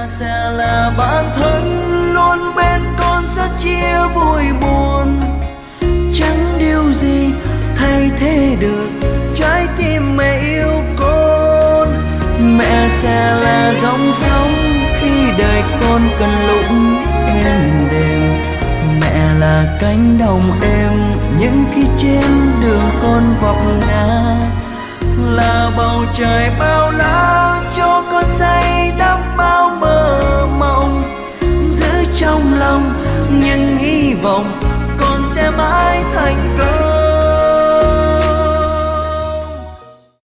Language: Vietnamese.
sẽ là bạn thân luôn bên con, sẽ chia vui buồn. Chẳng điều gì thay thế được trái tim mẹ yêu con. Mẹ sẽ là dòng sông khi đời con cần lúc êm đềm. Mẹ là cánh đồng êm những khi trên đường con vấp ngã. Là bầu trời bao la cho con say đắm bao mơ mộng. Giữ trong lòng những hy vọng con sẽ mãi thành công.